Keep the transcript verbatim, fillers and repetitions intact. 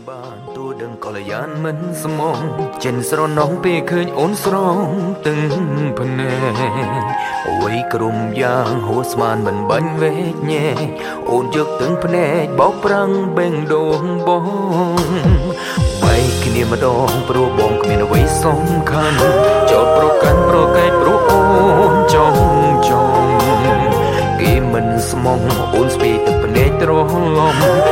បានទូដឹងកល្យានមិនស្មងចិនស្រណងពេលឃើញអូនស្រងទឹងភ្នែកអ្វីក្រុមយ៉ាងហួស្មានមិនបាញ់វែកញែកអូនយកទឹងភ្នែកបោកប្រាំងបេងដូងបងបែកគ្នាម្ដងព្រោះបងគ្មានអ្វីសំខាន់ចូលប្រកាន់ប្រកែកព្រោះអូនចង់ចង់គេមិនស្មងអូនស្ពីទឹកភ្នែកត្រឡំ